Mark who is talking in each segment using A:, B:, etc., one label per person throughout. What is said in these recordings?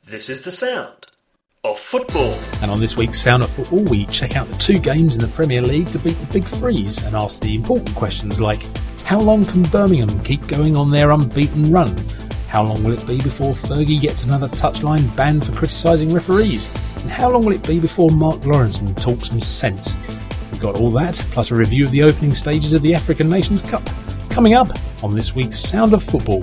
A: This is the sound of football.
B: And on this week's Sound of Football, we check out the two games in the Premier League to beat the Big Freeze and ask the important questions like, how long can Birmingham keep going on their unbeaten run? How long will it be before Fergie gets another touchline ban for criticising referees? And how long will it be before Mark Lawrenson talks some sense? We've got all that, plus a review of the opening stages of the African Nations Cup, coming up on this week's Sound of Football.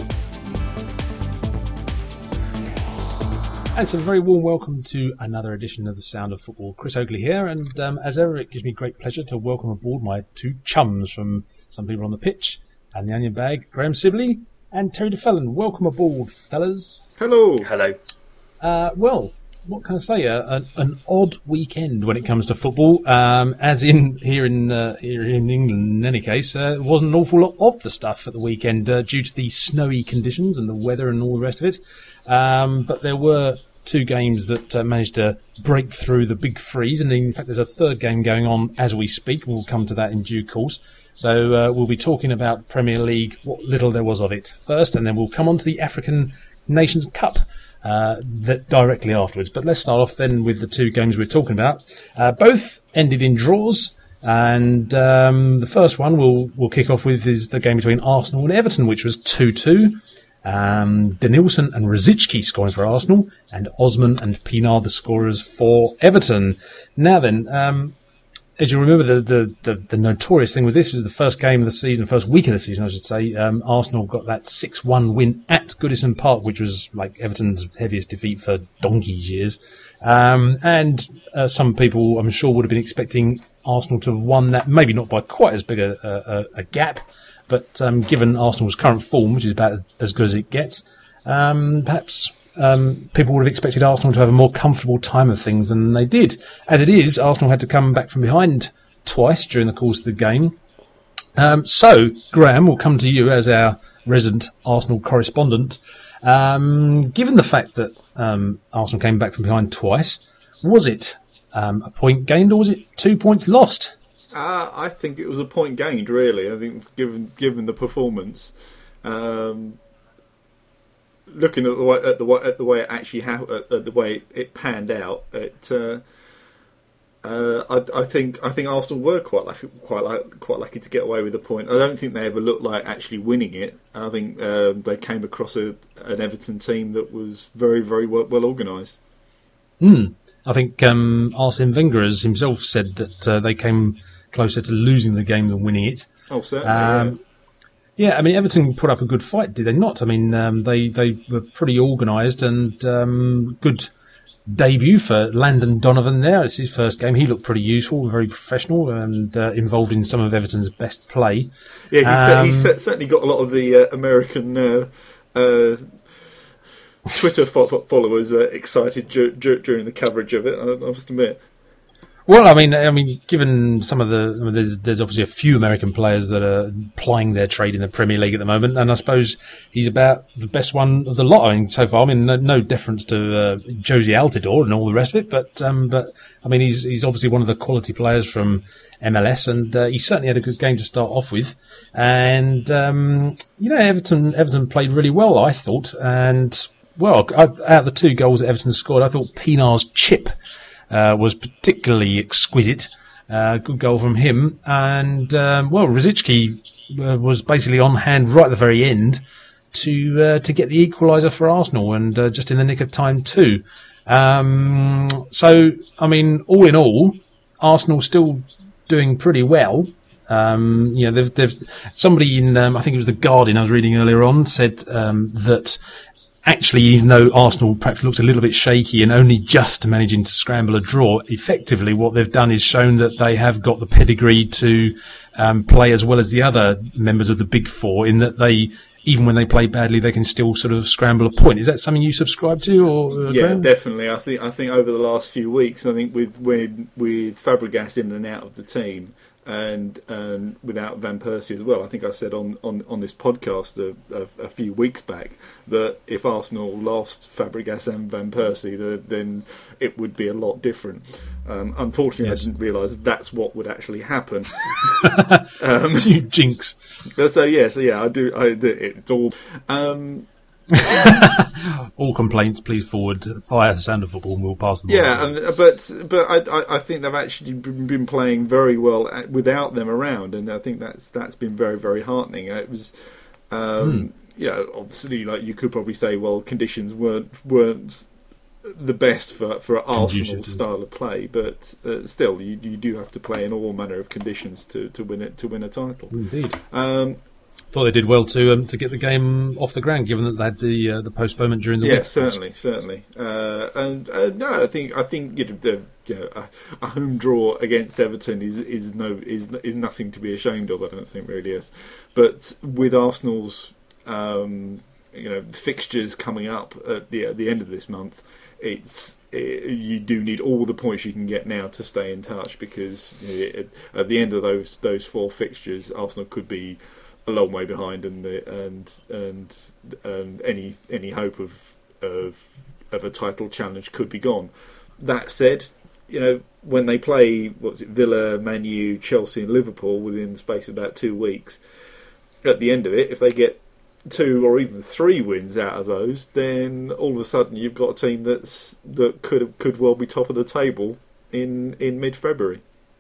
B: And it's a very warm welcome to another edition of the Sound of Football. Chris Oakley here, and as ever, it gives me great pleasure to welcome aboard my two chums from Some People on the Pitch and the Onion Bag, Graham Sibley and Terry DeFellon. Welcome aboard, fellas.
C: Hello.
A: Hello.
B: Well, what can I say? An odd weekend when it comes to football, as in here in England. In any case, there wasn't an awful lot of the stuff at the weekend due to the snowy conditions and the weather and all the rest of it. But there were two games that managed to break through the Big Freeze, and in fact there's a third game going on as we speak. We'll come to that in due course. So we'll be talking about Premier League, what little there was of it first, and then we'll come on to the African Nations Cup that directly afterwards. But let's start off then with the two games we're talking about. Both ended in draws, and the first one we'll kick off with is the game between Arsenal and Everton, which was 2-2. Denilson and Rosicky scoring for Arsenal, and Osman and Pienaar the scorers for Everton. Now then, as you remember, the notorious thing with this was the first game of the season, first week of the season, I should say. Arsenal got that 6-1 win at Goodison Park, which was like Everton's heaviest defeat for donkey's years. And some people, I'm sure, would have been expecting Arsenal to have won that, maybe not by quite as big a gap. But given Arsenal's current form, which is about as good as it gets, perhaps people would have expected Arsenal to have a more comfortable time of things than they did. As it is, Arsenal had to come back from behind twice during the course of the game. So, Graham, we'll come to you as our resident Arsenal correspondent. Given the fact that Arsenal came back from behind twice, was it a point gained or was it 2 points lost?
C: I think it was a point gained, really. I think given the performance, looking at the way it actually the way it panned out, I think Arsenal were quite lucky to get away with a point. I don't think they ever looked like actually winning it. I think they came across an Everton team that was very, very well organised.
B: I think Arsene Wenger has himself said that they came closer to losing the game than winning it.
C: Oh, certainly.
B: Yeah, I mean, Everton put up a good fight, did they not? I mean, they were pretty organised and good debut for Landon Donovan there. It's his first game. He looked pretty useful, very professional, and involved in some of Everton's best play.
C: Yeah, he's certainly got a lot of the American Twitter followers excited during the coverage of it, I must admit.
B: Well, I mean, given some of there's obviously a few American players that are plying their trade in the Premier League at the moment, and I suppose he's about the best one of the lot. I mean, so far, I mean, no deference to Josie Altidore and all the rest of it, but I mean, he's obviously one of the quality players from MLS, and he certainly had a good game to start off with. And Everton played really well, I thought, and well, out of the two goals that Everton scored, I thought Pienaar's chip was particularly exquisite. Good goal from him. And, Rosicky was basically on hand right at the very end to get the equaliser for Arsenal, and just in the nick of time too. So, I mean, all in all, Arsenal still doing pretty well. They've somebody in, I think it was The Guardian I was reading earlier on, said that actually, even though Arsenal perhaps looks a little bit shaky and only just managing to scramble a draw, effectively what they've done is shown that they have got the pedigree to play as well as the other members of the Big Four, in that they, even when they play badly, they can still sort of scramble a point. Is that something you subscribe to? Or
C: yeah,
B: Graham?
C: Definitely. I think over the last few weeks, I think with Fabregas in and out of the team, and without Van Persie as well. I think I said on this podcast a few weeks back that if Arsenal lost Fabregas and Van Persie, then it would be a lot different. Unfortunately, yes. I didn't realise that's what would actually happen.
B: You jinx.
C: So yeah, I do. It's all.
B: All complaints, please forward via the Sound of Football, and we'll pass them on.
C: Yeah, but I think they've actually been playing very well without them around, and I think that's been very, very heartening. It was, obviously, like you could probably say, well, conditions weren't the best for Arsenal's style of play, but still, you do have to play in all manner of conditions to win a title.
B: Indeed. Thought they did well to get the game off the ground, given that they had the postponement during the week.
C: Yes, certainly. And no, I think a home draw against Everton is nothing to be ashamed of. I don't think really is. But with Arsenal's fixtures coming up at the end of this month, you do need all the points you can get now to stay in touch, because at the end of those 4 fixtures, Arsenal could be a long way behind, and any hope of a title challenge could be gone. That said, when they play Villa, Man U, Chelsea, and Liverpool within the space of about 2 weeks, at the end of it, if they get 2 or even 3 wins out of those, then all of a sudden you've got a team that could well be top of the table in mid-February.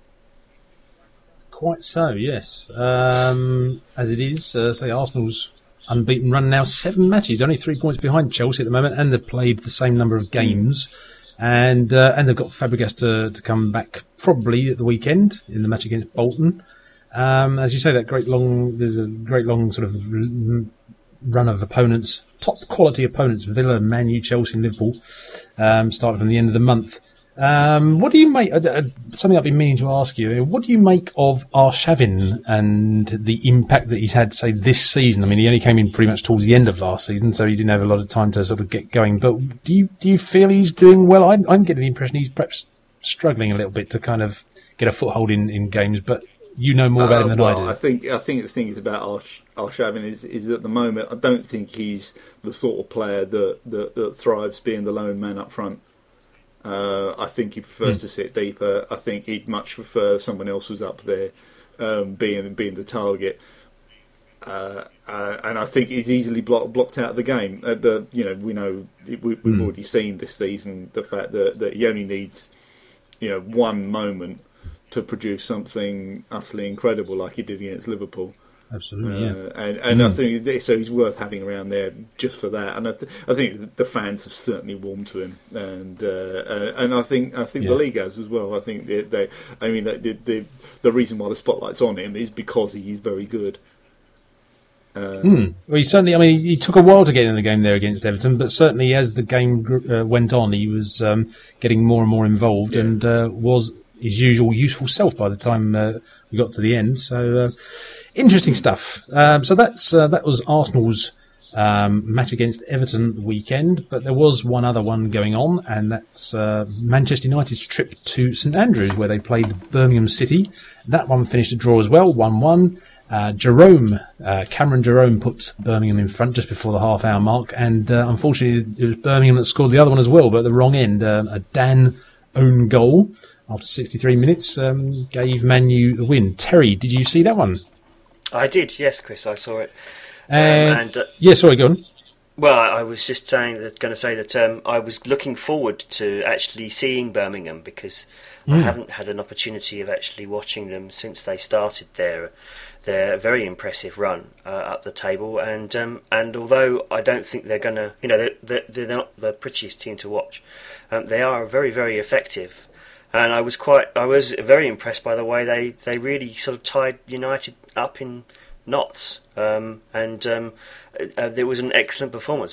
B: Quite so, yes. As it is, say Arsenal's unbeaten run now 7 matches, only 3 points behind Chelsea at the moment, and they've played the same number of games, and they've got Fabregas to come back probably at the weekend in the match against Bolton. As you say, there's a great long sort of run of opponents, top quality opponents: Villa, Man U, Chelsea, and Liverpool, starting from the end of the month. What do you make? Something I've been meaning to ask you. What do you make of Arshavin and the impact that he's had, say, this season? I mean, he only came in pretty much towards the end of last season, so he didn't have a lot of time to sort of get going. But do you feel he's doing well? I'm getting the impression he's perhaps struggling a little bit to kind of get a foothold in games. But you know more about him than I do.
C: I think the thing is about Arshavin is at the moment, I don't think he's the sort of player that thrives being the lone man up front. I think he prefers to sit deeper. I think he'd much prefer someone else was up there, being the target. And I think he's easily blocked out of the game. We've already seen this season the fact that he only needs, one moment to produce something utterly incredible, like he did against Liverpool.
B: Absolutely, yeah.
C: And I think so. He's worth having around there just for that. And I think the fans have certainly warmed to him, and I think the league has as well. I think the reason why the spotlight's on him is because he's very good.
B: Well, he certainly. I mean, he took a while to get in the game there against Everton, but certainly as the game went on, he was getting more and more involved, and was his usual useful self by the time we got to the end. So. Interesting stuff. So that was Arsenal's match against Everton the weekend, but there was one other one going on, and that's Manchester United's trip to St Andrews, where they played Birmingham City. That one finished a draw as well, 1-1. Cameron Jerome put Birmingham in front just before the half-hour mark, and unfortunately it was Birmingham that scored the other one as well, but at the wrong end. A Dan own goal after 63 minutes gave Man U the win. Terry, did you see that one?
A: I did, yes, Chris. I saw it.
B: Sorry, go on.
A: Well, I was just going to say that I was looking forward to actually seeing Birmingham, because I haven't had an opportunity of actually watching them since they started their very impressive run up the table. And although I don't think they're going to, they're not the prettiest team to watch, they are very, very effective. And I was very impressed by the way they really sort of tied United up in knots. There was an excellent performance,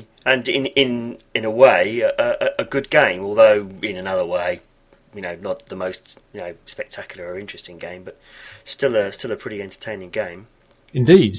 A: in a way, a good game. Although in another way, not the most spectacular or interesting game, but still a pretty entertaining game.
B: Indeed.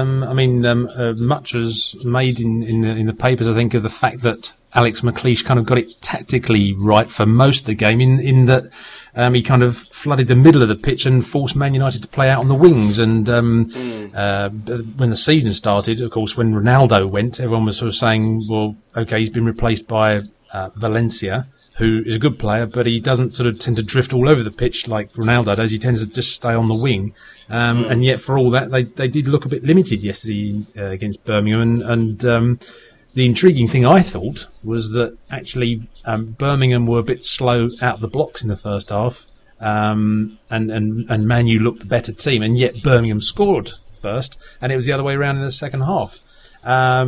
B: Much was made in the papers, I think, of the fact that Alex McLeish kind of got it tactically right for most of the game, in that he kind of flooded the middle of the pitch and forced Man United to play out on the wings. And when the season started, of course, when Ronaldo went, everyone was sort of saying, well, okay, he's been replaced by Valencia, who is a good player, but he doesn't sort of tend to drift all over the pitch like Ronaldo does. He tends to just stay on the wing. And yet, for all that, they did look a bit limited yesterday against Birmingham. And the intriguing thing I thought was that actually Birmingham were a bit slow out of the blocks in the first half, and Man U looked the better team, and yet Birmingham scored first, and it was the other way around in the second half. But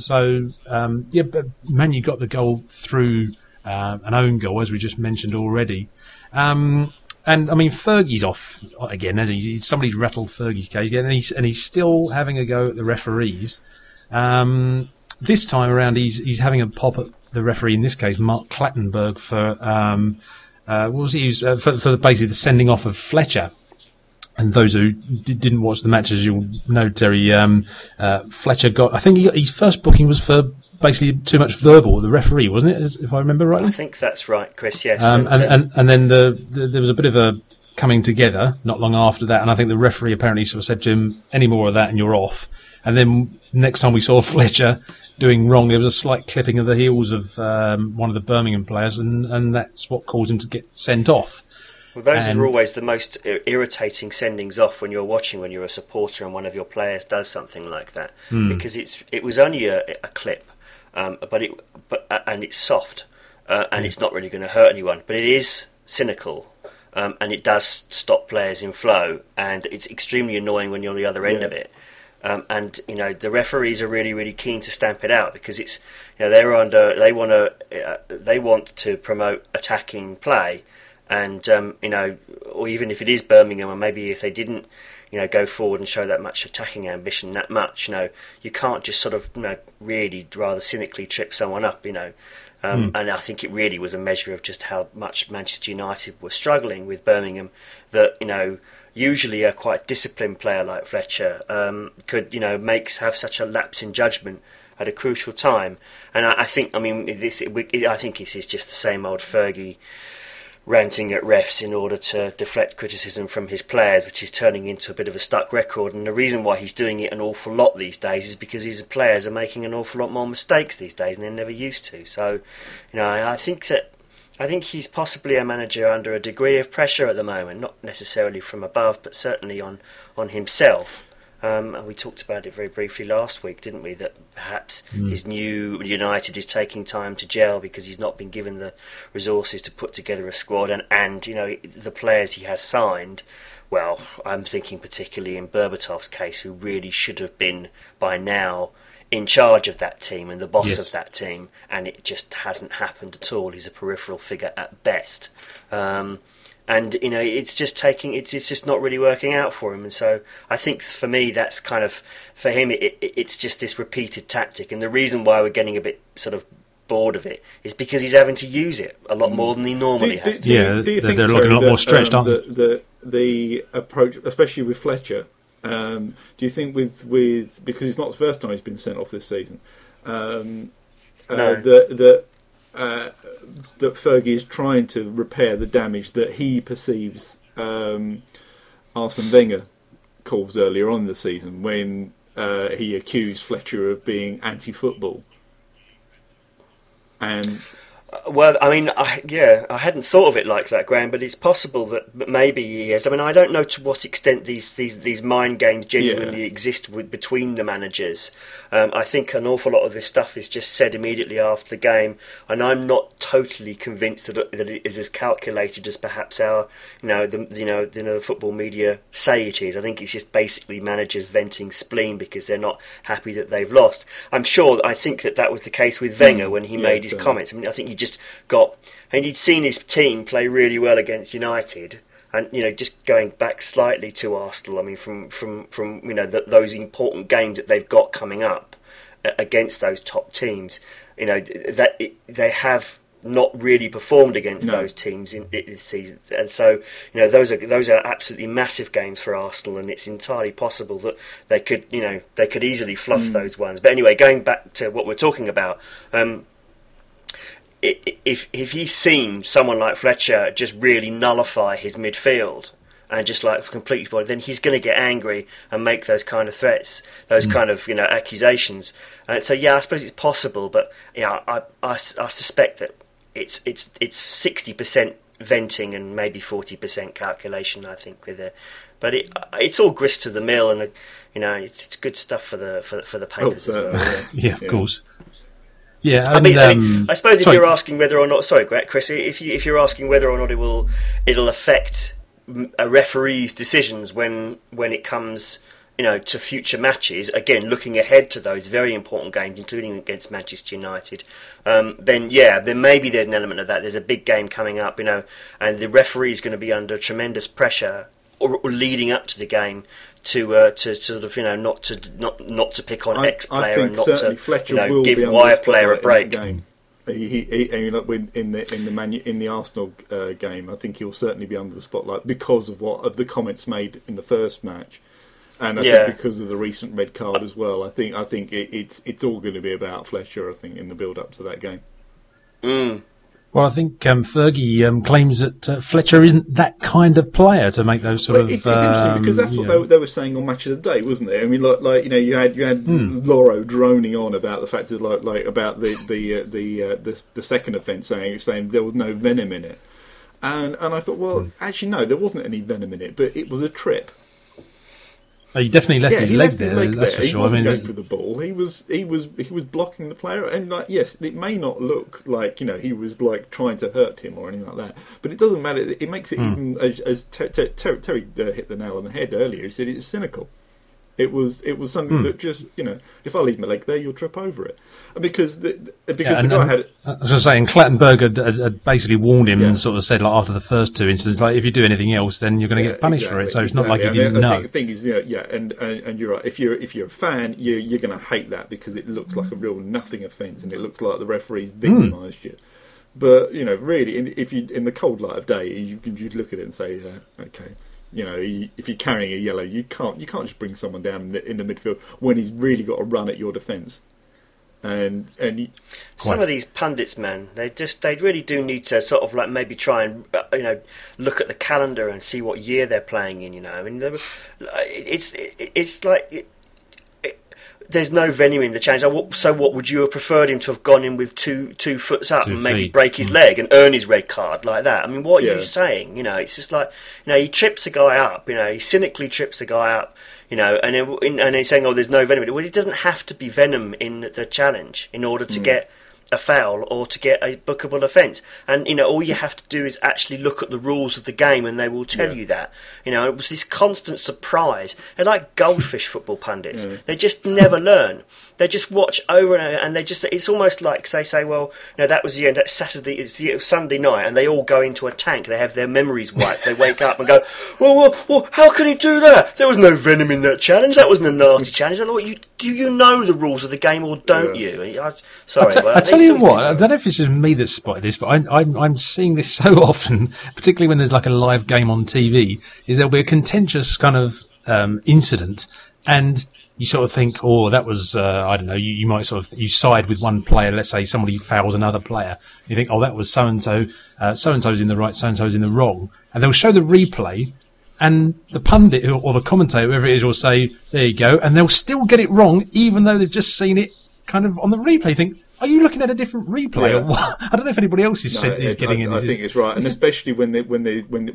B: Man U got the goal through an own goal, as we just mentioned already. And I mean, Fergie's off again. Somebody's rattled Fergie's cage again, and he's still having a go at the referees. This time around, he's having a pop at the referee. In this case, Mark Clattenburg for what was he? For basically the sending off of Fletcher. And those who didn't watch the match, as you'll know, Terry, Fletcher got. I think his first booking was for basically too much verbal. The referee, wasn't it? If I remember rightly.
A: I think that's right, Chris. Yes.
B: And then there was a bit of a coming together not long after that, and I think the referee apparently sort of said to him, "Any more of that, and you're off." And then next time we saw Fletcher doing wrong, there was a slight clipping of the heels of one of the Birmingham players, and that's what caused him to get sent off.
A: Well, those are always the most irritating sendings off when you're watching, when you're a supporter and one of your players does something like that, because it was only a clip, but it's soft, and it's not really going to hurt anyone, but it is cynical, and it does stop players in flow, and it's extremely annoying when you're on the other end of it. And the referees are really, really keen to stamp it out because it's they want to promote attacking play. And or even if it is Birmingham, or maybe if they didn't, go forward and show that much attacking ambition, that much, you can't just sort of, really rather cynically trip someone up, And I think it really was a measure of just how much Manchester United were struggling with Birmingham. That usually a quite disciplined player like Fletcher could, have such a lapse in judgment at a crucial time. And I think this is just the same old Fergie ranting at refs in order to deflect criticism from his players, which is turning into a bit of a stuck record. And the reason why he's doing it an awful lot these days is because his players are making an awful lot more mistakes these days, and they're never used to. So, I think he's possibly a manager under a degree of pressure at the moment, not necessarily from above, but certainly on himself. And we talked about it very briefly last week, didn't we? That perhaps his new United is taking time to gel because he's not been given the resources to put together a squad, and the players he has signed. Well, I'm thinking particularly in Berbatov's case, who really should have been by now in charge of that team and the boss of that team, and it just hasn't happened at all. He's a peripheral figure at best. And it's just not really working out for him. And so I think for me, that's kind of, for him, it's just this repeated tactic. And the reason why we're getting a bit sort of bored of it is because he's having to use it a lot more than he normally has to.
C: Do you think,
B: they're looking a lot more stretched, aren't
C: they? The approach, especially with Fletcher, do you think with because it's not the first time he's been sent off this season, that Fergie is trying to repair the damage that he perceives Arsene Wenger caused earlier on in the season when he accused Fletcher of being anti-football. And
A: well, I hadn't thought of it like that, Graham, but it's possible that maybe he is. I don't know to what extent these mind games genuinely exist between the managers. I think an awful lot of this stuff is just said immediately after the game, and I'm not totally convinced that it is as calculated as perhaps our, the football media say it is. I think it's just basically managers venting spleen because they're not happy that they've lost. I think that was the case with Wenger when he made his comments. I think he just he'd seen his team play really well against United, and just going back slightly to Arsenal. From those important games that they've got coming up against those top teams, they have not really performed against those teams in this season, and so those are absolutely massive games for Arsenal, and it's entirely possible that they could easily fluff those ones. But anyway, going back to what we're talking about. If he's seen someone like Fletcher just really nullify his midfield and just completely spoil it, then he's going to get angry and make those kind of threats, those kind of accusations. So I suppose it's possible, but I suspect that it's 60% venting and maybe 40% calculation, I think, but it's all grist to the mill, and it's good stuff for the papers as well.
B: Yeah, of course. Yeah,
A: I mean, I suppose if you're asking whether or not, sorry, Chris, if you're asking whether or not it'll affect a referee's decisions when it comes, to future matches, again, looking ahead to those very important games, including against Manchester United, then maybe there's an element of that. There's a big game coming up, and the referee's going to be under tremendous pressure or leading up to the game to sort of, not to pick on X player and not to give Y player a break.
C: In the Arsenal game, I think he'll certainly be under the spotlight because of the comments made in the first match. And I think because of the recent red card as well, I think it's all going to be about Fletcher. I think in the build up to that game.
B: Well, I think Fergie claims that Fletcher isn't that kind of player to make those sort of.
C: It's interesting because that's what they were saying on Match of the Day, wasn't it? I mean, you had Loro droning on about the fact that about the second offence, saying there was no venom in it, and I thought, well, actually no, there wasn't any venom in it, but it was a trip.
B: He definitely left his leg there. That's for sure.
C: He wasn't going for the ball. He was blocking the player, and yes, it may not look like he was trying to hurt him or anything like that, but it doesn't matter. It makes it even as Terry hit the nail on the head earlier. He said it's cynical. It was something that just if I leave my leg there, you'll trip over it, because the guy had.
B: I was going to say, and Clattenburg had basically warned him and sort of said after the first two incidents, if you do anything else, then you're going to get punished for it. So it's not like he didn't know.
C: The thing is, and you're right. If you're a fan, you're going to hate that because it looks like a real nothing offence, and it looks like the referee's victimised you. But really, if you in the cold light of day, you can just look at it and say, okay. If you're carrying a yellow, you can't just bring someone down in the midfield when he's really got to run at your defence. And
A: some of these pundits, man, they really do need to sort of maybe try and look at the calendar and see what year they're playing in. I mean, it's like. There's no venom in the challenge. So what would you have preferred him to have gone in with two foots up and maybe break his leg and earn his red card like that? I mean, what are you saying? It's just like, he trips a guy up, he cynically trips a guy up, and he's saying, there's no venom in it. Well, it doesn't have to be venom in the challenge in order to get a foul or to get a bookable offence. And all you have to do is actually look at the rules of the game, and they will tell you that. It was this constant surprise. They're like goldfish football pundits. They just never learn. They just watch over and over, and it's almost like they say, well, that was the end. That's Saturday, it's Sunday night, and they all go into a tank. They have their memories wiped. They wake up and go, well, how can he do that? There was no venom in that challenge. That wasn't a nasty challenge. Do you know the rules of the game or don't you? I
B: tell you what, I don't know if it's just me that spotted this, but I'm seeing this so often, particularly when there's like a live game on TV, is there'll be a contentious kind of incident, and you sort of think, that was, I don't know, you might sort of, you side with one player, let's say somebody fouls another player. You think, that was so-and-so, so-and-so's in the right, so-and-so's in the wrong. And they'll show the replay, and the pundit or the commentator, whoever it is, will say, there you go, and they'll still get it wrong, even though they've just seen it kind of on the replay. You think, are you looking at a different replay or what? I don't know if anybody else is getting in.
C: I think it's right, and especially when they with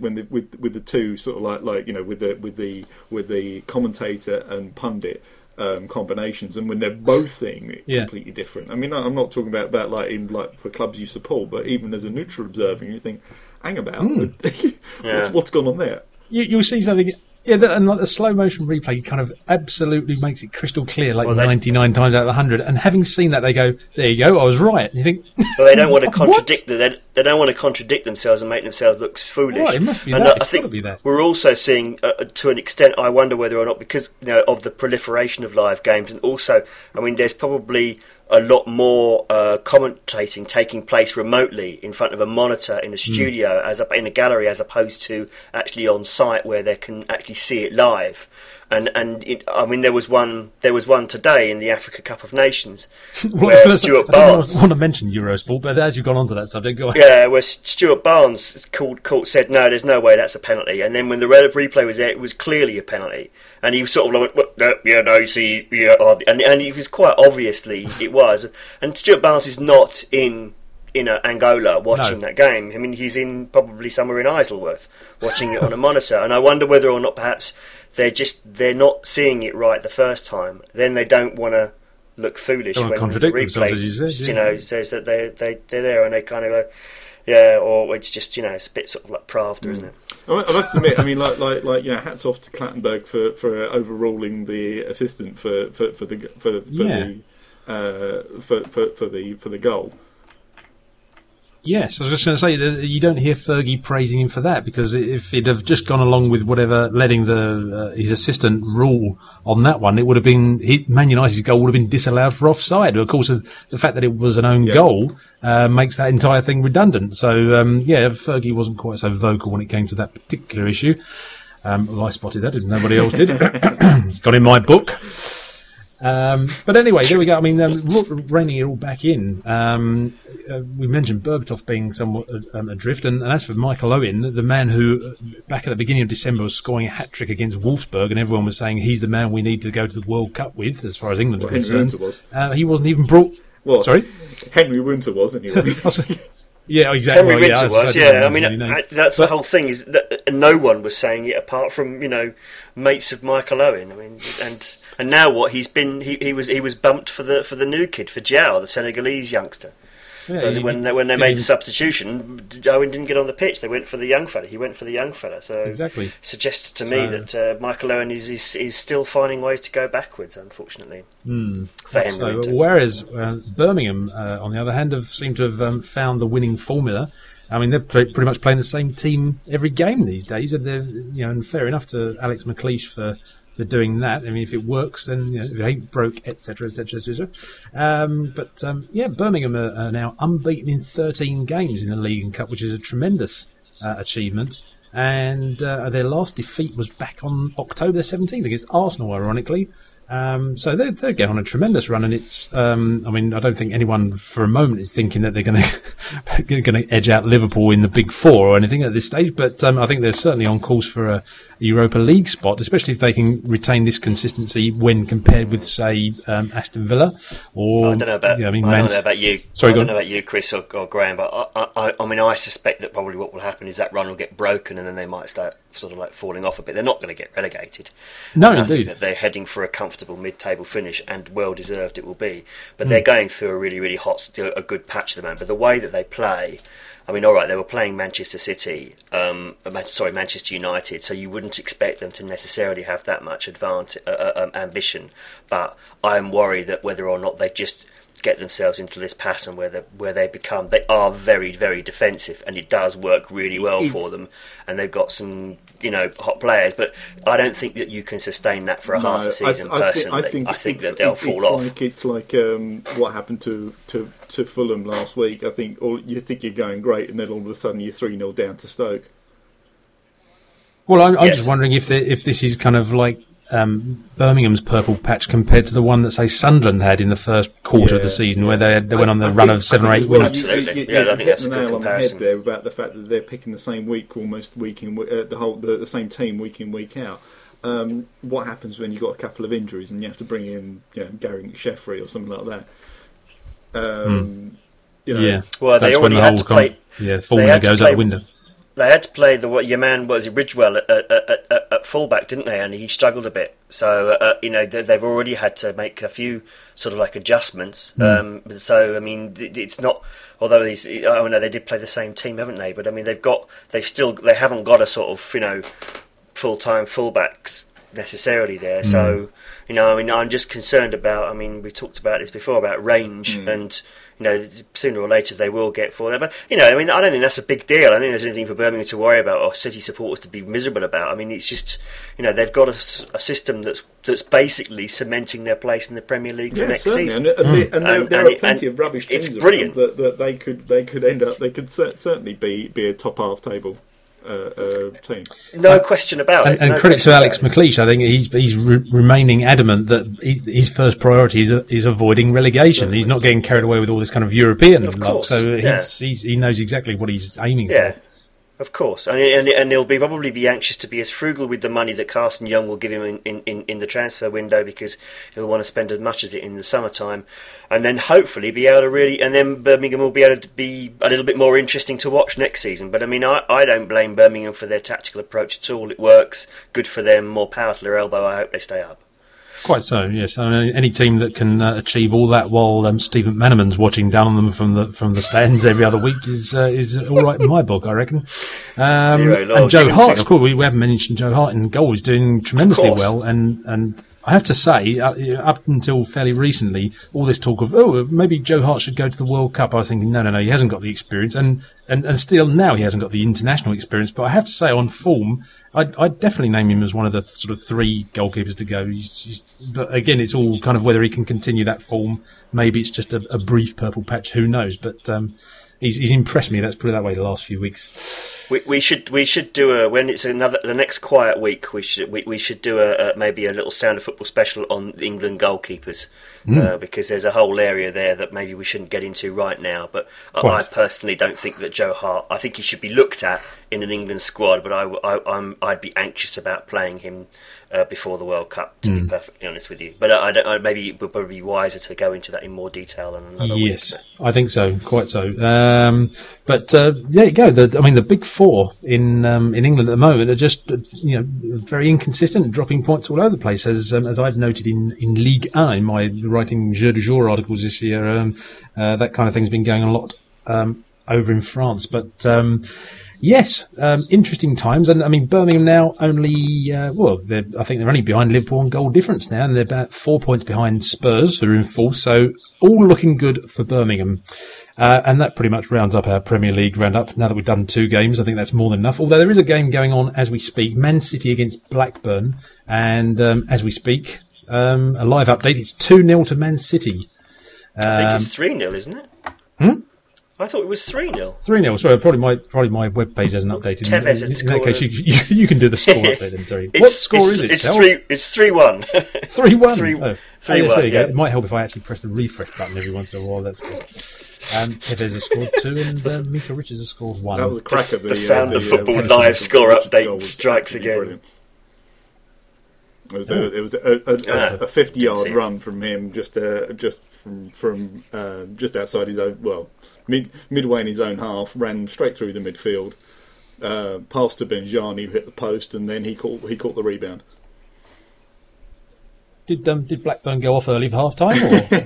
C: the two sort of with the commentator and pundit combinations, and when they're both seeing it completely different. I mean, I'm not talking about for clubs you support, but even as a neutral observer, you think, hang about, what's gone on there?
B: You'll see something. Yeah, and like the slow motion replay kind of absolutely makes it crystal clear, 99 times out of 100. And having seen that, they go, "There you go, I was right." And you think,
A: well, they don't want to contradict they don't want to contradict themselves and make themselves look foolish.
B: Right, it must be that. It's got to be that.
A: We're also seeing, to an extent, I wonder whether or not, because of the proliferation of live games, and also, I mean, there's probably a lot more commentating taking place remotely in front of a monitor in a studio, in a gallery, as opposed to actually on site where they can actually see it live. And I mean, there was one today in the Africa Cup of Nations where Stuart Barnes.
B: I want to mention Eurosport, but as you've gone on to that subject, go ahead.
A: Yeah, where Stuart Barnes said, no, there's no way that's a penalty. And then when the replay was there, it was clearly a penalty. And he was sort of like, you see, and he was quite obviously it was. And Stuart Barnes is not in in Angola watching that game. I mean, he's probably somewhere in Isleworth watching it on a monitor, and I wonder whether or not perhaps they're not seeing it right the first time. Then they don't want to look foolish when the replay says that they're there, and they kind of go, or it's just it's a bit sort of like Pravda, isn't it?
C: I must admit, I mean, like hats off to Clattenburg for overruling the assistant for the goal.
B: Yes, I was just going to say that you don't hear Fergie praising him for that, because if he'd have just gone along with whatever letting his assistant rule on that one, it would have been Man United's goal would have been disallowed for offside. Of course, the fact that it was an own goal makes that entire thing redundant. So Fergie wasn't quite so vocal when it came to that particular issue. Well, I spotted that, didn't nobody else did. It's got in my book. But anyway, there we go. I mean, reining it all back in. We mentioned Berbatov being somewhat adrift, and as for Michael Owen, the man who back at the beginning of December was scoring a hat trick against Wolfsburg, and everyone was saying he's the man we need to go to the World Cup with, as far as England are concerned. He wasn't even brought.
C: Well,
B: sorry,
C: Henry Winter wasn't he?
B: Yeah, exactly.
A: Henry Winter was. I mean, that's the whole thing. Is that no one was saying it apart from mates of Michael Owen. I mean, and now what he's been he was bumped for the new kid, for Diao, the Senegalese youngster. Yeah, when they made the substitution, Owen didn't get on the pitch. They went for the young fella. He went for the young fella. So
B: exactly
A: suggests to me that Michael Owen is still finding ways to go backwards, unfortunately. For Henry Winter.
B: Whereas Birmingham, on the other hand, have seemed to have found the winning formula. I mean, they're pretty much playing the same team every game these days, and they're and fair enough to Alex McLeish for doing that. I mean, if it works, then if it ain't broke, etc., etc., etc. But Birmingham are now unbeaten in 13 games in the League and Cup, which is a tremendous achievement. And their last defeat was back on October 17th against Arsenal, ironically. So they're getting on a tremendous run, and it's. I mean, I don't think anyone for a moment is thinking that they're going to edge out Liverpool in the Big Four or anything at this stage. But I think they're certainly on course for a Europa League spot, especially if they can retain this consistency when compared with, say, Aston Villa. Or
A: I don't know about. I don't know about you. Sorry, I don't know about you, Chris or Graham, but I mean, I suspect that probably what will happen is that run will get broken, and then they might start sort of like falling off a bit. They're not going to get relegated.
B: No,
A: indeed.
B: I think
A: that they're heading for a comfortable mid-table finish, and well deserved it will be. But they're going through a really, really a good patch at the moment. But the way that they play, I mean, all right, they were playing Manchester City, Manchester United, so you wouldn't expect them to necessarily have that much ambition. But I'm worried that whether or not they just get themselves into this pattern where they are very, very defensive, and it does work really well for them, and they've got some hot players, but I don't think that you can sustain that for half a season. Personally, I think that they'll fall off.
C: It's like what happened to Fulham last week. I think you think you're going great, and then all of a sudden you're 3-0 down to Stoke.
B: Well, I'm just wondering if this is kind of like Birmingham's purple patch compared to the one that, say, Sunderland had in the first quarter of the season, where they went on the run of 7 or 8 wins.
A: Absolutely, I think that's a good comparison.
C: There about the fact that they're picking the same week, almost week in the same team week in, week out. What happens when you've got a couple of injuries and you have to bring in Gary McSheffrey or something like that?
A: Well, they already had to play.
B: Formula goes out the window.
A: They had to play your man Ridgewell at fullback, didn't they? And he struggled a bit. So they've already had to make a few sort of like adjustments. So I mean, it's not. Although they did play the same team, haven't they? But I mean, they haven't got a sort of full-time fullbacks necessarily there. So I mean, I'm just concerned about. I mean, we talked about this before about range and. Sooner or later they will get for them. But, I mean, I don't think that's a big deal. I don't think there's anything for Birmingham to worry about or City supporters to be miserable about. I mean, it's just, they've got a system that's basically cementing their place in the Premier League for next season.
C: And there are plenty of rubbish teams.
A: It's brilliant
C: that they could end up. They could certainly be a top half table team.
A: No question about it.
B: And credit to Alex McLeish. I think he's remaining adamant that his first priority is avoiding relegation. He's not getting carried away with all this kind of European luck. So he knows exactly what he's aiming for.
A: Of course, and he'll probably be anxious to be as frugal with the money that Carsten Young will give him in the transfer window, because he'll want to spend as much as it in the summertime, and then hopefully be able to and then Birmingham will be able to be a little bit more interesting to watch next season. But I mean, I don't blame Birmingham for their tactical approach at all. It works, good for them, more power to their elbow. I hope they stay up.
B: Quite so, yes. I mean, any team that can achieve all that while Stephen McManaman's watching down on them from the stands every other week is all right in my book, I reckon. And Joe Hart, of course, we haven't mentioned Joe Hart in goal. He's doing tremendously well, and I have to say, up until fairly recently, all this talk of maybe Joe Hart should go to the World Cup, I was thinking no, he hasn't got the experience, and still now he hasn't got the international experience. But I have to say, on form, I'd definitely name him as one of the sort of three goalkeepers to go. But again, it's all kind of whether he can continue that form. Maybe it's just a brief purple patch. Who knows? But he's impressed me. Let's put it that way. The last few weeks,
A: we should do when it's the next quiet week. We should do maybe a little Sound of Football special on England goalkeepers, because there's a whole area there that maybe we shouldn't get into right now. But I personally don't think that Joe Hart. I think he should be looked at in an England squad, but I'd be anxious about playing him before the World Cup, to be perfectly honest with you. But maybe it would probably be wiser to go into that in more detail on another week.
B: Yes, I think so, quite so. But there you go. The big four in England at the moment are just very inconsistent, dropping points all over the place, as I've noted in Ligue 1 in my writing Jeu du Jour articles this year. That kind of thing's been going on a lot over in France, but. Yes, interesting times, and I mean Birmingham now only I think they're only behind Liverpool on goal difference now, and they're about 4 points behind Spurs, who are in fourth. So all looking good for Birmingham, and that pretty much rounds up our Premier League roundup. Now that we've done 2 games, I think that's more than enough. Although there is a game going on as we speak, Man City against Blackburn, and as we speak, a live update. It's 2-0 to Man City.
A: I think it's 3-0, isn't it? I thought it was 3-0.
B: 3-0. Sorry, probably my webpage hasn't updated.
A: Tevez
B: in that case, you can do the score update then, Terry. What score is it?
A: It's 3-1.
B: 3-1. 3-1. There you go. It might help if I actually press the refresh button every once in a while. That's good. Tevez has scored 2 and Mika Richards has scored 1.
C: That was a crack of
A: the Sound of Football live score update strikes again.
C: It was a 50-yard run from him, just from just outside his own, midway in his own half, ran straight through the midfield, passed to Benjani, who hit the post, and then he caught the rebound.
B: Did Blackburn go off early for half time?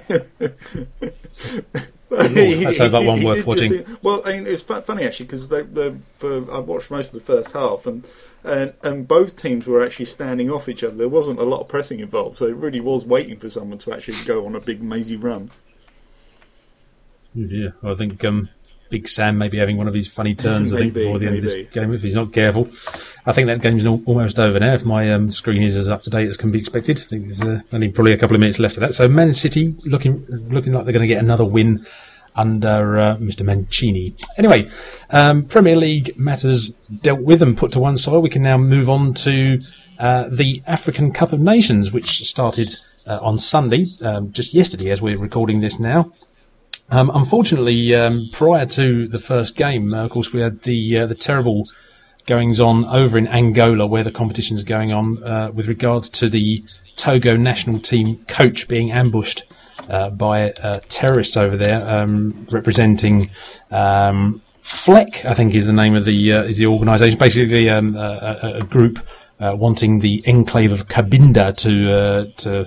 B: That sounds like one worth watching.
C: I mean, it's funny actually, because I watched most of the first half, and both teams were actually standing off each other. There wasn't a lot of pressing involved, so it really was waiting for someone to actually go on a big mazy run.
B: Yeah, I think Big Sam may be having one of his funny turns. Before the end of this game, if he's not careful. I think that game's almost over now. If my screen is as up to date as can be expected, I think there's only probably a couple of minutes left of that. So Man City looking like they're going to get another win under Mr. Mancini. Anyway, Premier League matters dealt with and put to one side. We can now move on to the African Cup of Nations, which started on Sunday, just yesterday as we're recording this now. Unfortunately, prior to the first game, of course, we had the terrible goings-on over in Angola, where the competition is going on with regards to the Togo national team coach being ambushed by terrorists over there, representing FLEC, I think is the name of the organisation. Basically, a group wanting the enclave of Cabinda to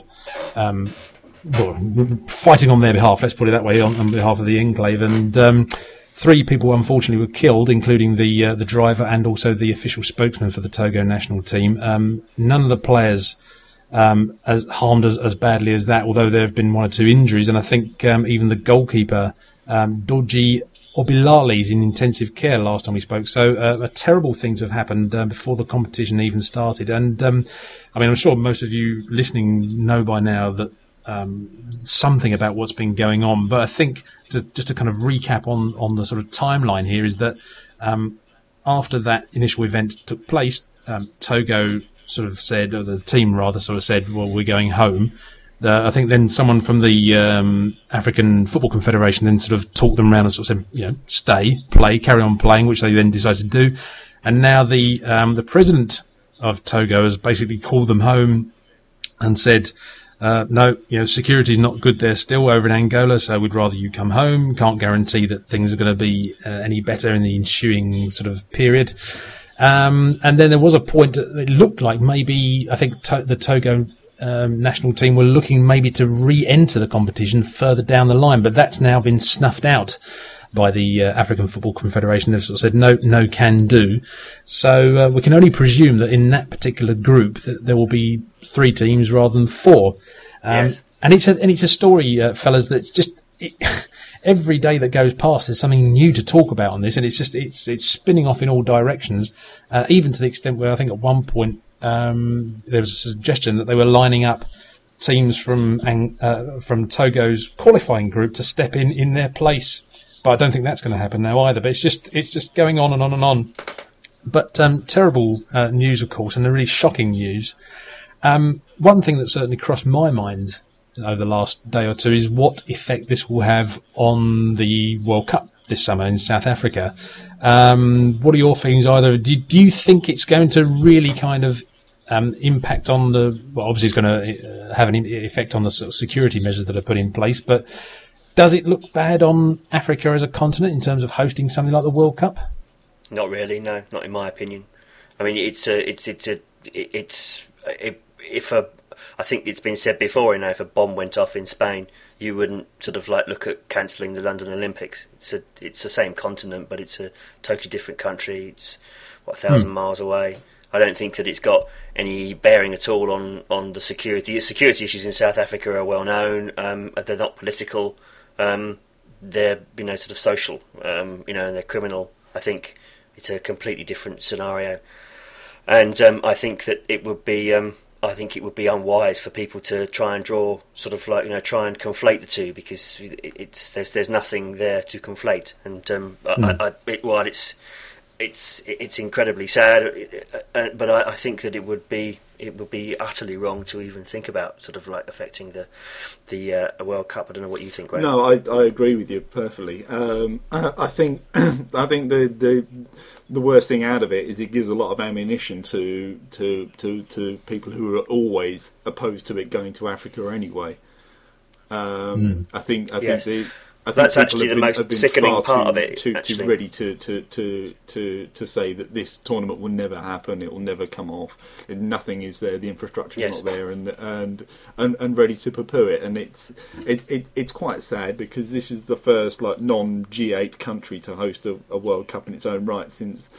B: fighting on their behalf, let's put it that way, on behalf of the enclave, and 3 people unfortunately were killed, including the driver and also the official spokesman for the Togo national team. None of the players as harmed as badly as that, although there have been 1 or 2 injuries, and I think even the goalkeeper Doji Obilali is in intensive care last time we spoke. So a terrible thing to have happened before the competition even started. And I mean, I'm sure most of you listening know by now that something about what's been going on, but I think just to kind of recap on the sort of timeline here is that after that initial event took place, Togo sort of said, or the team rather sort of said, well, we're going home. I think then someone from the African Football Confederation then sort of talked them around and sort of said, stay, play, carry on playing, which they then decided to do. And now the president of Togo has basically called them home and said, no, security's not good there still over in Angola, so we'd rather you come home. Can't guarantee that things are going to be any better in the ensuing sort of period. And then there was a point that it looked like maybe, I think the Togo national team were looking maybe to re-enter the competition further down the line, but that's now been snuffed out by the African Football Confederation. They've sort of said no can do. So we can only presume that in that particular group that there will be 3 teams rather than 4.
A: Yes.
B: And it's a story, fellas, that's just every day that goes past there's something new to talk about on this, and it's spinning off in all directions, even to the extent where I think at one point there was a suggestion that they were lining up teams from Togo's qualifying group to step in their place. But I don't think that's going to happen now either. But it's just going on and on and on. But terrible news, of course, and really shocking news. One thing that certainly crossed my mind over the last day or two is what effect this will have on the World Cup this summer in South Africa. What are your feelings either? Do you think it's going to really kind of impact on obviously it's going to have an effect on the sort of security measures that are put in place, but does it look bad on Africa as a continent in terms of hosting something like the World Cup?
A: Not really, no, not in my opinion. I mean, I think it's been said before, if a bomb went off in Spain, you wouldn't sort of like look at cancelling the London Olympics. It's the same continent, but it's a totally different country. It's 1,000 miles away. I don't think that it's got any bearing at all on the security. The security issues in South Africa are well known. They're not political. They're sort of social. And they're criminal. I think it's a completely different scenario, and I think that it would be. I think it would be unwise for people to try and draw sort of like try and conflate the two, because there's nothing there to conflate, and it's incredibly sad, but I think that it would be utterly wrong to even think about sort of like affecting the World Cup. I don't know what you think, Graham.
C: No, I agree with you perfectly. I think the worst thing out of it is it gives a lot of ammunition to people who are always opposed to it going to Africa anyway. I think
A: that's actually the most sickening part of it.
C: Too ready to say that this tournament will never happen. It will never come off. Nothing is there. The infrastructure is not there, and ready to poo-poo it. And it's quite sad, because this is the first like non G8 country to host a World Cup in its own right since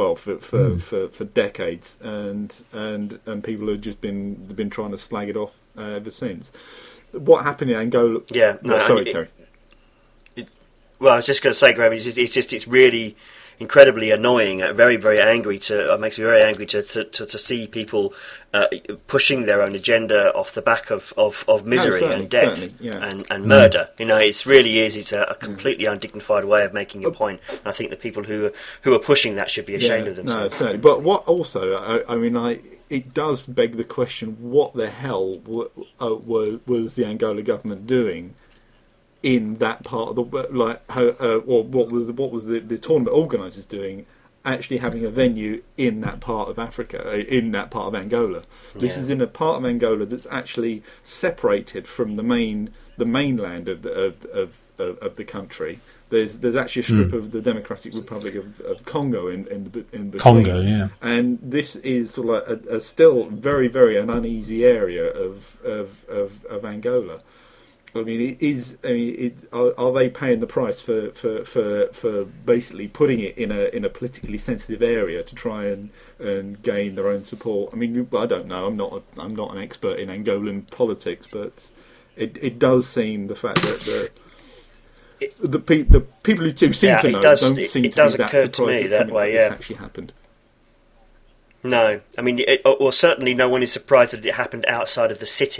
C: for decades, and people have just been trying to slag it off ever since. What happened in Angola? Terry.
A: Well, I was just going to say, Graham, it's really incredibly annoying, very, very angry it makes me very angry to see people pushing their own agenda off the back of misery and death and murder. It really is. It's a completely undignified way of making a point. And I think the people who are pushing that should be ashamed of themselves.
C: No, certainly. But what also, it does beg the question: what the hell was the Angola government doing in that part of the or what was the tournament organisers doing, actually having a venue in that part of Africa, in that part of Angola? This is in a part of Angola that's actually separated from the mainland of the country. There's actually a strip of the Democratic Republic of Congo in between.
B: Congo, yeah. And
C: this is sort of like a still very, very an uneasy area of Angola. I mean, are they paying the price for basically putting it in a politically sensitive area to try and gain their own support? I mean, I don't know. I'm not an expert in Angolan politics, but it does seem the fact that the people who seem to know don't seem to be that surprised
A: to me that way.
C: This actually happened.
A: No, I mean, certainly no one is surprised that it happened outside of the city.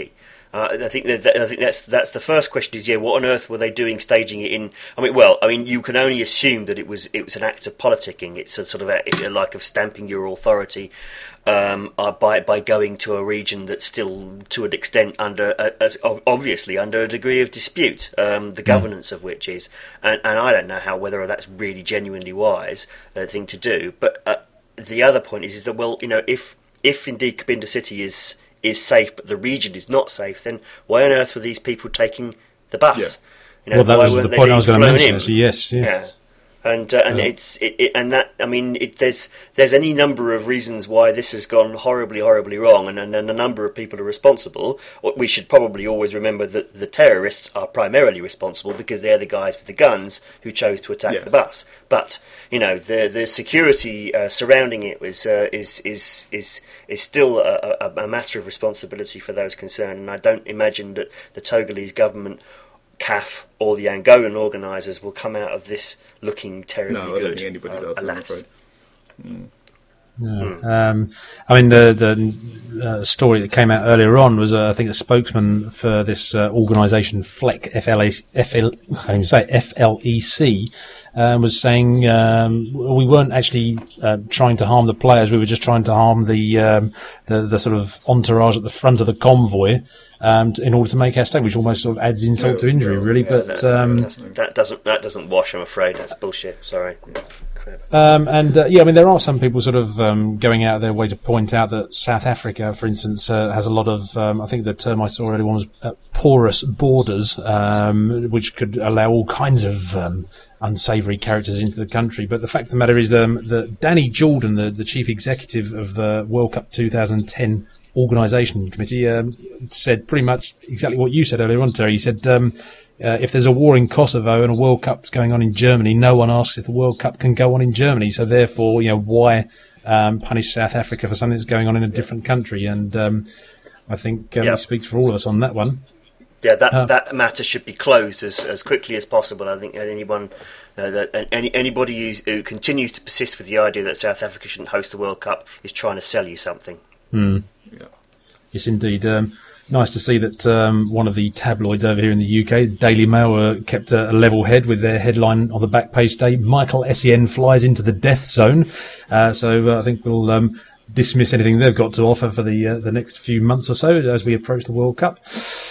A: I think that's the first question. Is what on earth were they doing, staging it in? I mean, you can only assume that it was an act of politicking. It's a sort of of stamping your authority by going to a region that's still, to an extent, obviously under a degree of dispute. The governance of which is, and I don't know whether that's really genuinely wise thing to do. But the other point is that if indeed Cabinda City is safe, but the region is not safe, then why on earth were these people taking the bus?
B: That was the point I was going to mention. Actually, yes, yeah.
A: And there's any number of reasons why this has gone horribly wrong, and a number of people are responsible. We should probably always remember that the terrorists are primarily responsible because they're the guys with the guns who chose to attack the bus. But the security surrounding it is still a matter of responsibility for those concerned, and I don't imagine that the Togolese government, CAF, or the Angolan organisers will come out of this looking terribly good. No, I don't think anybody does, alas.
B: The story that came out earlier on was, I think, a spokesman for this organisation, FLEC, FLEC, was saying we weren't actually trying to harm the players. We were just trying to harm the sort of entourage at the front of the convoy. In order to make our stake, which almost sort of adds insult to injury, really. But
A: that doesn't wash. I'm afraid that's bullshit. Sorry.
B: There are some people sort of going out of their way to point out that South Africa, for instance, has a lot of. I think the term I saw earlier was porous borders, which could allow all kinds of unsavoury characters into the country. But the fact of the matter is that Danny Jordan, the chief executive of the World Cup 2010 organisation committee, said pretty much exactly what you said earlier on, Terry. He said, if there's a war in Kosovo and a World Cup's going on in Germany, no one asks if the World Cup can go on in Germany. So therefore, why punish South Africa for something that's going on in a different country? And I think he speaks for all of us on that one.
A: Yeah, that matter should be closed as quickly as possible. I think anybody who continues to persist with the idea that South Africa shouldn't host the World Cup is trying to sell you something.
C: Yeah.
B: Yes, indeed. Nice to see that one of the tabloids over here in the UK, Daily Mail, kept a level head with their headline on the back page today: Michael Essien flies into the death zone. So I think we'll dismiss anything they've got to offer for the next few months or so as we approach the World Cup.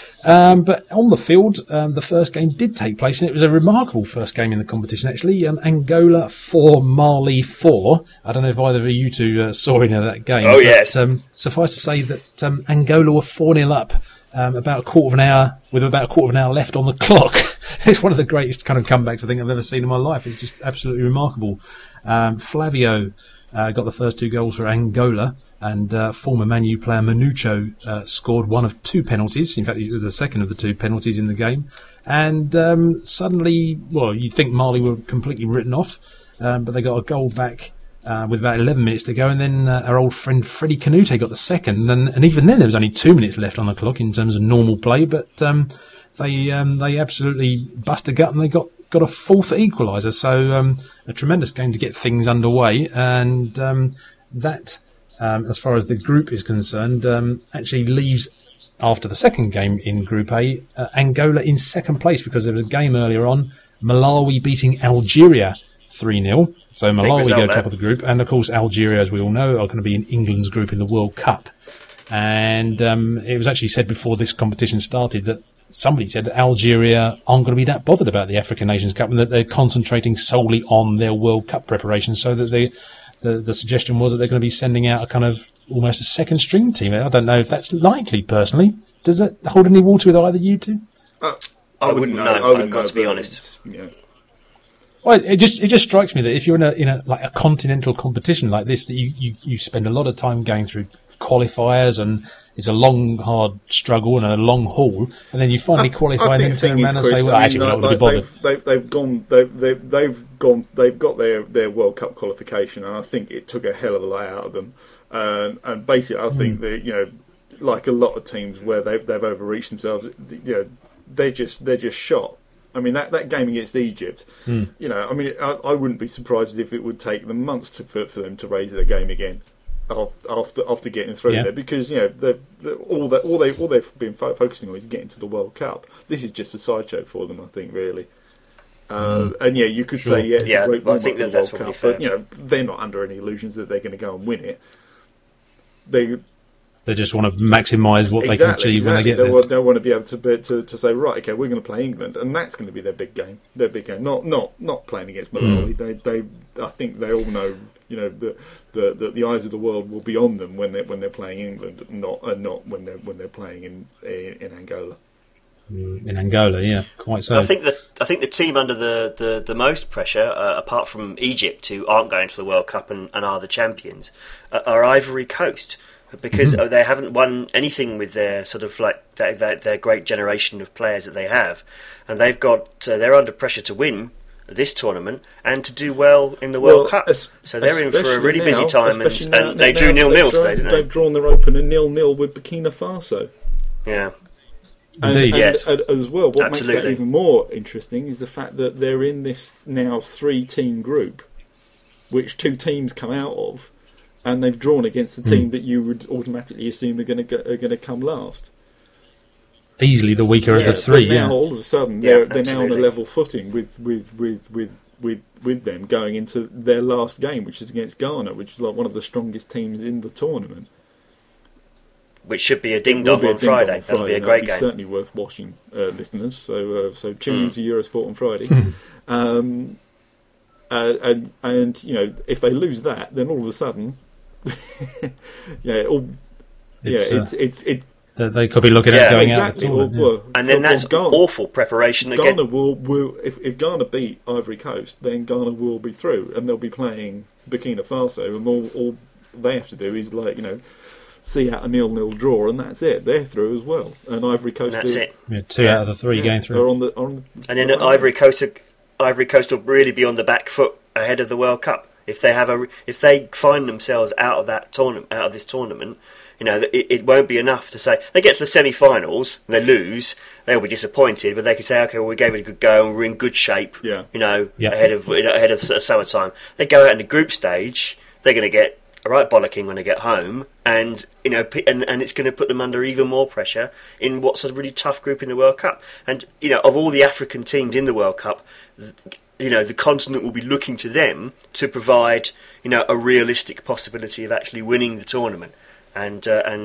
B: But on the field, the first game did take place, and it was a remarkable first game in the competition, actually. Angola 4, Mali 4. I don't know if either of you two saw any of that game.
A: Oh, yes.
B: Suffice to say that Angola were 4-0 up with about a quarter of an hour left on the clock. It's one of the greatest kind of comebacks I think I've ever seen in my life. It's just absolutely remarkable. Flavio got the first 2 goals for Angola. And former Man U player Manucho scored one of 2 penalties. In fact, it was the second of the 2 penalties in the game. And suddenly, you'd think Mali were completely written off, but they got a goal back with about 11 minutes to go. And then our old friend Freddie Kanouté got the second. And even then, there was only 2 minutes left on the clock in terms of normal play. But they absolutely bust a gut and they got a 4th equaliser. So a tremendous game to get things underway. And that... as far as the group is concerned, actually leaves, after the second game in Group A, Angola in second place because there was a game earlier on, Malawi beating Algeria 3-0. So Malawi go top of the group. And, of course, Algeria, as we all know, are going to be in England's group in the World Cup. And it was actually said before this competition started that somebody said that Algeria aren't going to be that bothered about the African Nations Cup and that they're concentrating solely on their World Cup preparations, so that the suggestion was that they're going to be sending out a kind of almost a second string team. I don't know if that's likely, personally. Does that hold any water with either you two?
A: I wouldn't know. I've got to be honest.
C: Yeah.
B: Well, it just strikes me that if you're in a like a continental competition like this, that you spend a lot of time going through qualifiers, and it's a long, hard struggle and a long haul, and then you finally qualify and then turn around and say, "Well, actually, we're not going to be bothered."
C: They've got their World Cup qualification, and I think it took a hell of a lot out of them. And basically, I think that like a lot of teams where they've overreached themselves, they're just shot. I mean, that game against Egypt, I wouldn't be surprised if it would take them months for them to raise their game again. after getting through there, because all they've been focusing on is getting to the World Cup. This is just a sideshow for them, I think, really. And you could say it's a great
A: I think that's
C: World Cup,
A: fair.
C: but they're not under any illusions that they're going to go and win it. They
B: just want to maximise what they can achieve when they get there.
C: They want to be able to say, right, okay, we're going to play England, and that's going to be their big game. Their big game, not playing against Malawi. I think they all know, that the eyes of the world will be on them when they're playing England, not when they're playing in Angola.
B: In Angola, quite so.
A: I think the team under the most pressure, apart from Egypt, who aren't going to the World Cup and are the champions, are Ivory Coast, because they haven't won anything with their sort of like their great generation of players that they have, and they're under pressure to win this tournament and to do well in the World Cup. So they're in for a really busy time, and they drew 0-0 today, didn't they?
C: They've drawn their opener 0-0 with Burkina Faso.
A: Yeah.
B: Indeed.
A: Yes.
C: And as well, what
A: Absolutely.
C: makes that even more interesting is the fact that they're in this now 3-team group, which 2 teams come out of, and they've drawn against the team that you would automatically assume are going to come last.
B: Easily the weaker of the 3.
C: Now all of a sudden they're now on a
A: absolutely.
C: level footing with them going into their last game, which is against Ghana, which is like one of the strongest teams in the tournament.
A: Which should be a ding-dong on Friday. That'll be a great game.
C: Certainly worth watching, listeners. So tune into Eurosport on Friday. And if they lose that, then all of a sudden, it's
B: they could be looking at going out of the tournament.
A: And then that's
C: Ghana,
A: awful preparation again.
C: Ghana will if Ghana beat Ivory Coast, then Ghana will be through, and they'll be playing Burkina Faso, and all they have to do is see out a 0-0 draw, and that's it. They're through as well, and Ivory Coast.
A: And that's it.
B: 2 out of the 3 going through.
C: And
A: then Ivory Coast will really be on the back foot ahead of the World Cup if they find themselves out of this tournament. It won't be enough to say they get to the semi-finals and they lose. They'll be disappointed, but they can say, "Okay, well, we gave it a good go and we're in good shape." Ahead of summertime. They go out in the group stage. They're going to get a right bollocking when they get home, and and it's going to put them under even more pressure in what's a really tough group in the World Cup. And of all the African teams in the World Cup, the continent will be looking to them to provide a realistic possibility of actually winning the tournament. And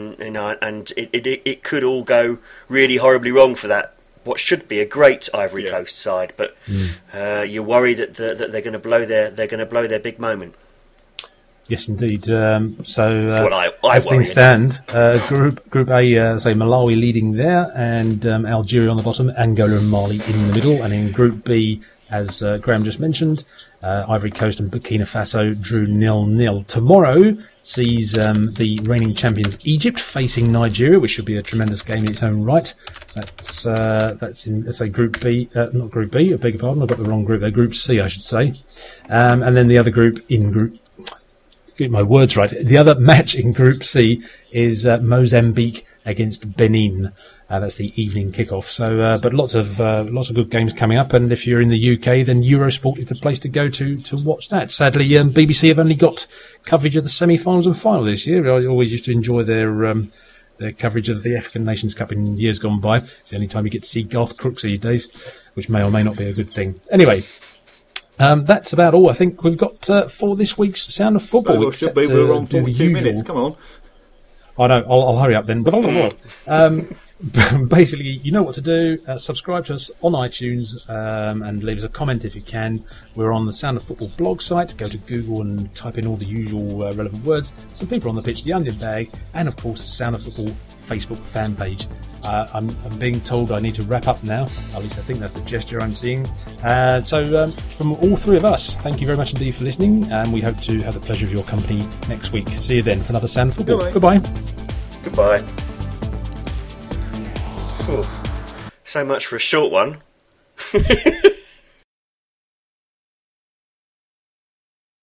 A: it could all go really horribly wrong for that. What should be a great Ivory Coast side, but you worry that they're going to blow their big moment.
B: Yes, indeed.
A: I
B: as things stand, Group A, say Malawi leading there, and Algeria on the bottom, Angola and Mali in the middle, and in Group B, as Graham just mentioned, Ivory Coast and Burkina Faso drew 0-0. Tomorrow sees the reigning champions Egypt facing Nigeria, which should be a tremendous game in its own right. That's in, let's say, Group B, not Group B, I beg your pardon, I've got the wrong group there, Group C, I should say. And then the other group in Group... Get my words right. The other match in Group C is Mozambique against Benin. That's the evening kickoff. So, but lots of good games coming up. And if you're in the UK, then Eurosport is the place to go to watch that. Sadly, BBC have only got coverage of the semi-finals and final this year. I always used to enjoy their coverage of the African Nations Cup in years gone by. It's the only time you get to see Garth Crooks these days, which may or may not be a good thing. Anyway. That's about all I think we've got for this week's Sound of Football.
C: We're on 42 minutes. Come on.
B: I know. I'll hurry up then. Basically, you know what to do. Subscribe to us on iTunes and leave us a comment if you can. We're on the Sound of Football blog site. Go to Google and type in all the usual relevant words. Some people on the pitch, the Onion Bag, and of course the Sound of Football Facebook fan page. I'm being told I need to wrap up now. At least I think that's the gesture I'm seeing. So from all 3 of us, thank you very much indeed for listening, and we hope to have the pleasure of your company next week. See you then for another Sound of Football. Goodbye.
A: Goodbye. So much for a short one.